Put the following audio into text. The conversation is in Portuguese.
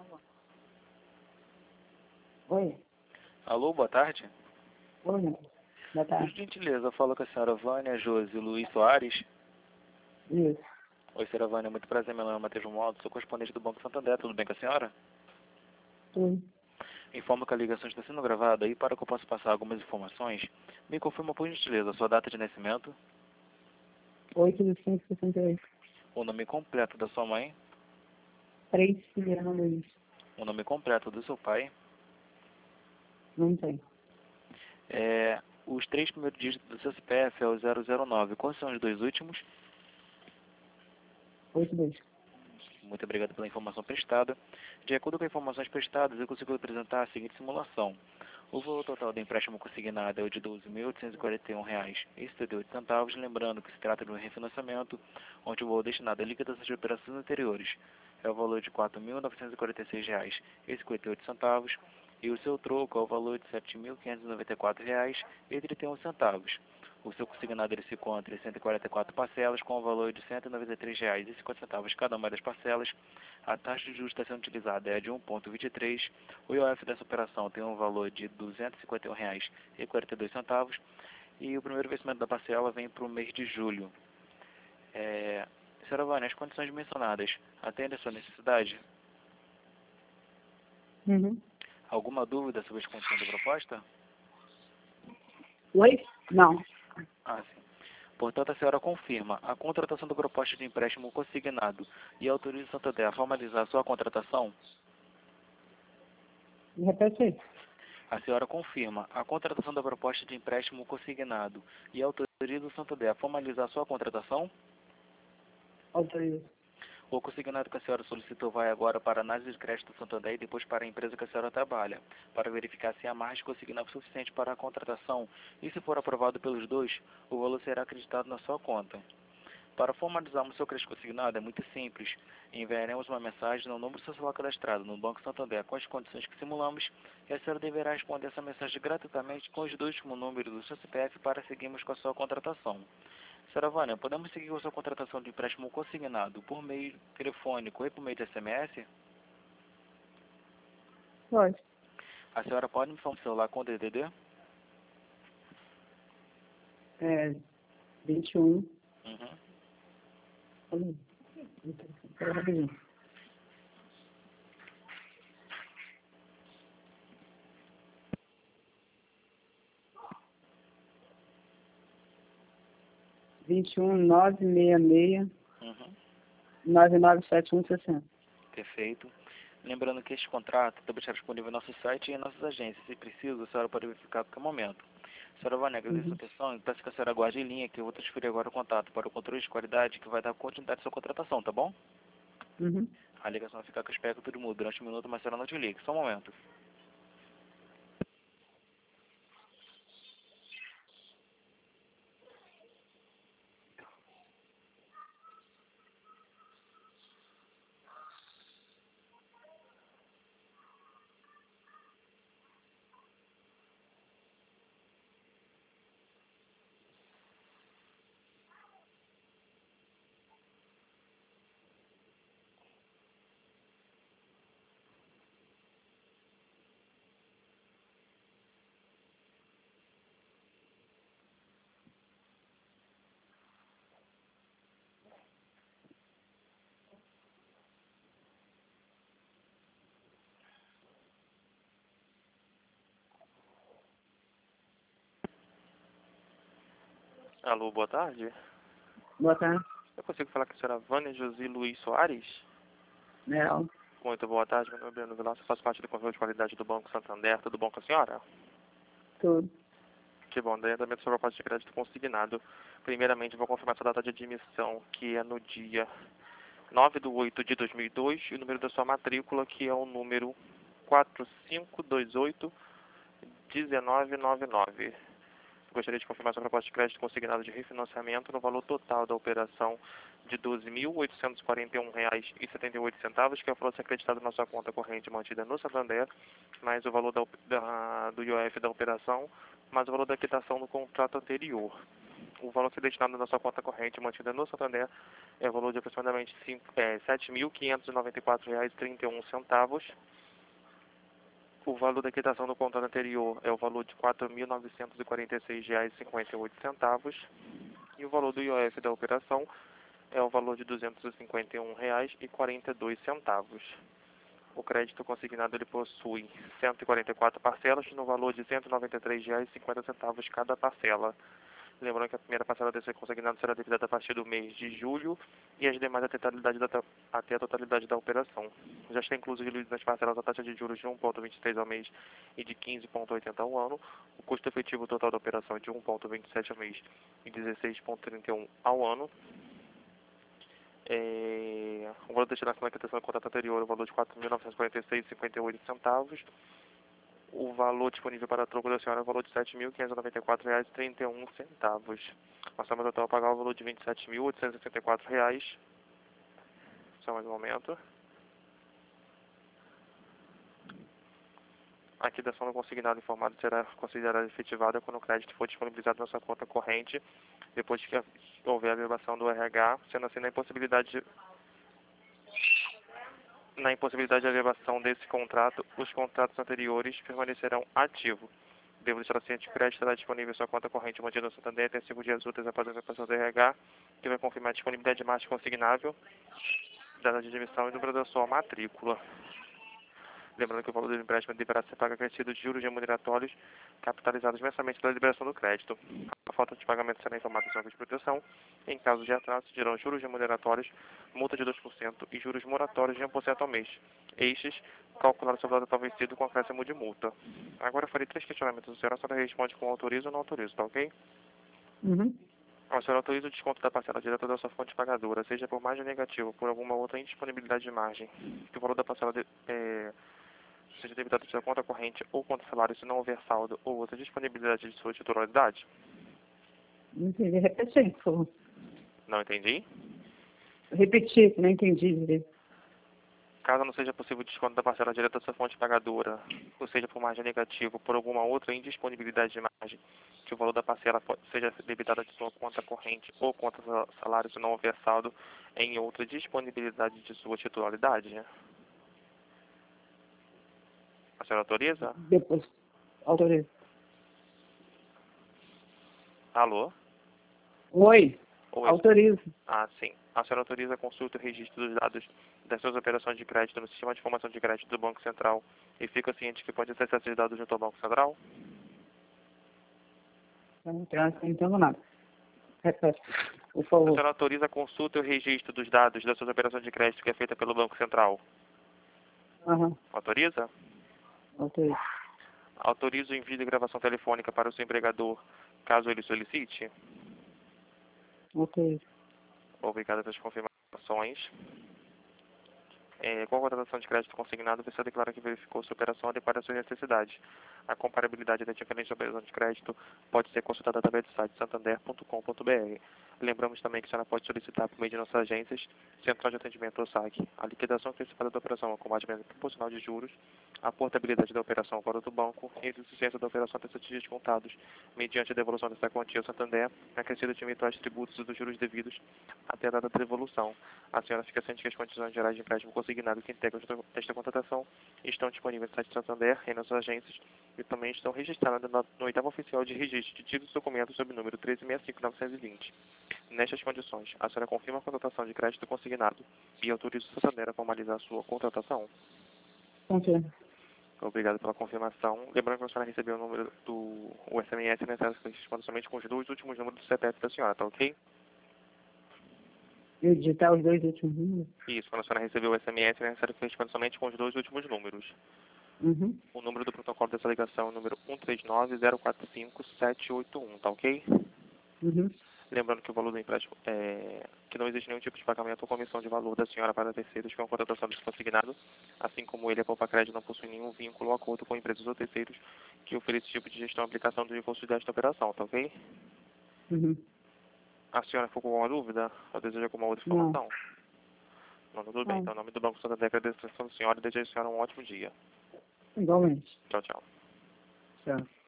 Oi. Alô, boa tarde. Oi, boa Por tarde. gentileza, eu falo com a senhora Vânia Josi Luiz Soares. Isso. Oi, senhora Vânia, muito prazer, meu nome é Matheus Romualdo, sou correspondente do Banco Santander, tudo bem com a senhora? Tudo. Informo que a ligação está sendo gravada e para que eu possa passar algumas informações, me confirma por gentileza a sua data de nascimento, 8 de 5 de 68. o nome completo da sua mãe, 3 de Figueiredo Luiz. o nome completo do seu pai, Não tem. os 3 primeiros dígitos do seu CPF é o 009. Quais são os 2 últimos? 82. Muito obrigado pela informação prestada. De acordo com as informações prestadas, eu consigo apresentar a seguinte simulação. O valor total do empréstimo consignado é o de R$ 12.841,78, lembrando que se trata de um refinanciamento, onde o valor destinado à liquidação de operações anteriores é o valor de R$ 4.946,58 e o seu troco é o valor de R$ 7.594,31. O seu consignado ele se encontra em 144 parcelas com o valor de R$ 193,50 cada uma das parcelas. A taxa de juros está sendo utilizada é de 1,23. O IOF dessa operação tem um valor de R$ 251,42 e o primeiro vencimento da parcela vem para o mês de julho. Senhora Vânia, as condições mencionadas atendem a sua necessidade? Uhum. Alguma dúvida sobre as condições da proposta? Oi? Não. Sim. Portanto, a senhora confirma a contratação da proposta de empréstimo consignado e autoriza o Santander a formalizar a sua contratação? Repete aí. A senhora confirma a contratação da proposta de empréstimo consignado e autoriza o Santander a formalizar a sua contratação? Autorizo. O consignado que a senhora solicitou vai agora para a análise de crédito do Santander e depois para a empresa que a senhora trabalha, para verificar se a margem consignada é suficiente para a contratação e, se for aprovado pelos dois, o valor será acreditado na sua conta. Para formalizarmos seu crédito consignado é muito simples. Enviaremos uma mensagem no número do seu celular cadastrado no Banco Santander com as condições que simulamos e a senhora deverá responder essa mensagem gratuitamente com os dois últimos números do seu CPF para seguirmos com a sua contratação. Senhora Vânia, podemos seguir com a sua contratação de empréstimo consignado por meio telefônico e por meio de SMS? Pode. A senhora pode me informar o celular com o DDD? 21. Uhum. Espera rapidinho. Vinte e um 966 Uhum. 997160. Perfeito. Lembrando que este contrato também está disponível no nosso site e em nossas agências. Se preciso, a senhora pode verificar a qualquer momento. Senhora Vânia, agradeço a atenção e peço que a senhora aguarde em linha, que eu vou transferir agora o contato para o controle de qualidade que vai dar continuidade à sua contratação, tá bom? Uhum. A ligação vai ficar com a espera que tudo muda durante um minuto, mas a senhora não te ligue. Só um momento. Alô, boa tarde. Boa tarde. Eu consigo falar com a senhora Vânia Josi Luiz Soares? Não. Muito boa tarde, meu nome é Breno Vilaça, faço parte do controle de qualidade do Banco Santander. Tudo bom com a senhora? Tudo. Que bom, daí também sobre a proposta de crédito consignado. Primeiramente, vou confirmar sua data de admissão, que é no dia 9/8/2002, e o número da sua matrícula, que é o número 4528-1999. Gostaria de confirmar sua proposta de crédito consignado de refinanciamento no valor total da operação de R$ 12.841,78, que é o valor a ser acreditado na sua conta corrente mantida no Santander, mais o valor do IOF da operação, mais o valor da quitação do contrato anterior. O valor a ser destinado na sua conta corrente mantida no Santander é o valor de aproximadamente R$ 7.594,31. O valor da quitação do contrato anterior é o valor de R$ 4.946,58. E o valor do IOF da operação é o valor de R$ 251,42. O crédito consignado ele possui 144 parcelas no valor de R$ 193,50 cada parcela. Lembrando que a primeira parcela desse consignado será devida a partir do mês de julho e as demais até a totalidade da operação. Já está incluso nas parcelas a taxa de juros de 1,23 ao mês e de 15,80 ao ano. O custo efetivo total da operação é de 1,27 ao mês e 16,31 ao ano. O valor destinado na quitação do contrato anterior é o valor de R$ 4.946,58. O valor disponível para troco da senhora é o valor de R$ 7.594,31. A soma total a pagar é o valor de R$ 27.864. Só mais um momento. A quitação do consignado informado será considerada efetivada quando o crédito for disponibilizado na sua conta corrente, depois que houver a averbação do RH, sendo assim na impossibilidade de averbação desse contrato, os contratos anteriores permanecerão ativos. Devo deixar ciente que o crédito estará disponível em sua conta corrente mantida no Santander até 5 dias úteis após a averbação do RH, que vai confirmar a disponibilidade de margem consignável, data de admissão e número da sua matrícula. Lembrando que o valor do empréstimo deverá ser pago acrescido de juros remuneratórios capitalizados mensalmente pela liberação do crédito. A falta de pagamento será informada à de proteção. Em caso de atraso, dirão juros remuneratórios, multa de 2% e juros moratórios de 1% ao mês. Estes, calculados sobre o total vencido com acréscimo de multa. Agora eu farei 3 questionamentos. A senhora responde com autorizo ou não autorizo, tá ok? Uhum. A senhora autoriza o desconto da parcela direta da sua fonte pagadora, seja por margem negativa ou por alguma outra indisponibilidade de margem, que o valor da parcela seja debitado de sua conta corrente ou conta salário se não houver saldo ou outra disponibilidade de sua titularidade? Não entendi. Repete aí, por favor. Não entendi. Repetir, não entendi direito. Caso não seja possível o desconto da parcela direta da sua fonte pagadora, ou seja por margem negativa ou por alguma outra indisponibilidade de margem, que o valor da parcela seja debitado de sua conta corrente ou conta salário se não houver saldo em outra disponibilidade de sua titularidade? A senhora autoriza? Depois, autorizo. Alô? Oi, Oi. autorizo. Ah, sim. A senhora autoriza a consulta e o registro dos dados das suas operações de crédito no sistema de informação de crédito do Banco Central e fica ciente que pode acessar esses dados junto ao Banco Central? Eu não entendo nada. Repete, por A favor. senhora autoriza a consulta e o registro dos dados das suas operações de crédito que é feita pelo Banco Central? Aham, Autoriza? autorizo. Autoriza o envio de gravação telefônica para o seu empregador, caso ele solicite? Autorizo. Obrigado pelas confirmações. Com a contratação de crédito consignado, você declara que verificou sua operação adequada às suas necessidades. A comparabilidade da diferente da operação de crédito pode ser consultada através do site santander.com.br. Lembramos também que a senhora pode solicitar por meio de nossas agências, Central de Atendimento ou SAC, a liquidação antecipada da operação com batimento proporcional de juros, a portabilidade da operação para outro banco e a insuficiência da operação até 7 dias contados, mediante a devolução dessa quantia ao Santander, acrescido de eventuais tributos e dos juros devidos até a data da devolução. A senhora fica ciente que as condições gerais de empréstimo consignado que integram esta contratação estão disponíveis no site Santander e nas agências e também estão registradas no oitavo oficial de registro de títulos e documentos sob o número 1365-920. Nestas condições, a senhora confirma a contratação de crédito consignado e autoriza o Santander a formalizar a sua contratação? Confirmo. Obrigado pela confirmação. Lembrando que a senhora recebeu o número o SMS necessário somente com os 2 últimos números do CPF da senhora, tá ok? Eu digitar os 2 últimos números? Isso, quando a senhora recebeu o SMS, é necessário que responda somente com os 2 últimos números. Uhum. O número do protocolo dessa ligação é o número 139045-781, tá ok? Uhum. Lembrando que o valor do empréstimo que não existe nenhum tipo de pagamento ou comissão de valor da senhora para terceiros com a contratação desse consignado, assim como ele, a Poupa Crédito, não possui nenhum vínculo ou acordo com empresas ou terceiros que ofereçam esse tipo de gestão e aplicação do recurso desta operação, tá ok? Uhum. A senhora ficou com alguma dúvida ou deseja alguma outra informação? Não, tudo bem. Não. Então, em nome do Banco Santander, agradeço a atenção da senhora e desejo a senhora um ótimo dia. Igualmente. Tchau, tchau. Tchau.